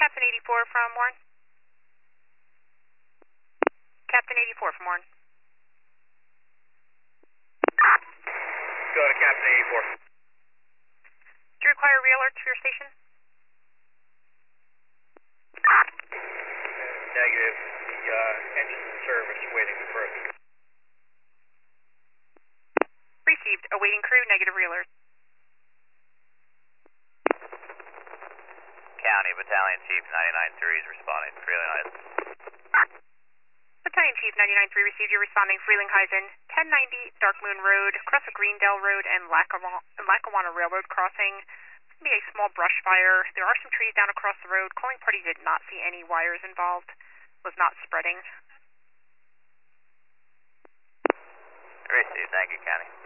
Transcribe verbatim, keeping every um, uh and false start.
Captain eighty-four from Warren. Captain eighty-four from Warren. Go to Captain eighty-four. Do you require re-alert to your station? Negative. The uh, engine's in service, waiting for further. Received. Awaiting crew. Negative re-alert. County Battalion Chief ninety-nine three is responding. Freeling Heights. Battalion Chief ninety-nine three received. You're responding. Freeling Heights, ten ninety Dark Moon Road, across the Greendale Road and Lackawanna, Lackawanna Railroad crossing. Be a small brush fire. There are some trees down across the road. Calling party did not see any wires involved. Was not spreading. Received. Thank you, County.